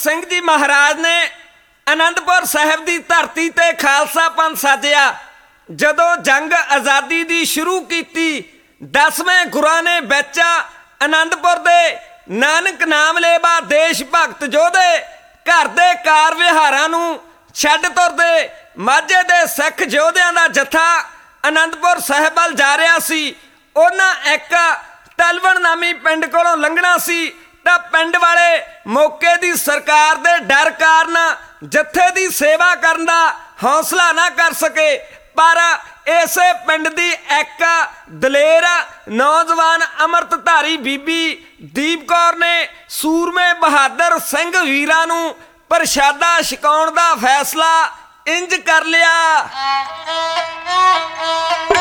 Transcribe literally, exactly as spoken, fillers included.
ਸਿੰਘ ਜੀ ਮਹਾਰਾਜ ਨੇ ਅਨੰਦਪੁਰ ਸਾਹਿਬ ਦੀ ਧਰਤੀ ਤੇ ਖਾਲਸਾ ਪੰਥ ਸਾਜਿਆ। ਜਦੋਂ ਜੰਗ ਆਜ਼ਾਦੀ ਦੀ ਸ਼ੁਰੂ ਕੀਤੀ, ਦਸਵੇਂ ਗੁਰਾਂ ਨੇ ਵਿੱਚ ਅਨੰਦਪੁਰ ਦੇ ਨਾਨਕ ਨਾਮ ਲੇਵਾ ਦੇਸ਼ ਭਗਤ ਯੋਧੇ ਘਰ ਦੇ ਕਾਰ ਵਿਹਾਰਾਂ ਨੂੰ ਛੱਡ ਤੁਰਦੇ। ਮਾਝੇ ਦੇ ਸਿੱਖ ਯੋਧਿਆਂ ਦਾ ਜੱਥਾ ਅਨੰਦਪੁਰ ਸਾਹਿਬ ਵੱਲ ਜਾ ਰਿਹਾ ਸੀ। ਉਹਨਾਂ ਇੱਕ ਤਲਵਣ ਨਾਮੀ ਪਿੰਡ ਕੋਲੋਂ ਲੰਘਣਾ ਸੀ ਤਾਂ ਪਿੰਡ ਵਾਲੇ ਮੌਕੇ ਦੀ ਸਰਕਾਰ ਦੇ ਡਰ ਕਾਰਨ ਜੱਥੇ ਦੀ ਸੇਵਾ ਕਰਨ ਦਾ ਹੌਸਲਾ ਨਾ ਕਰ ਸਕੇ। ਪਰ ਇਸੇ ਪਿੰਡ ਦੀ ਇੱਕ ਦਲੇਰ ਨੌਜਵਾਨ ਅੰਮ੍ਰਿਤਧਾਰੀ ਬੀਬੀ ਦੀਪ ਕੌਰ ਨੇ ਸੂਰਮੇ ਬਹਾਦਰ ਸਿੰਘ ਵੀਰਾਂ ਨੂੰ ਪ੍ਰਸ਼ਾਦਾ ਛਕਾਉਣ ਦਾ ਫੈਸਲਾ ਇੰਜ ਕਰ ਲਿਆ।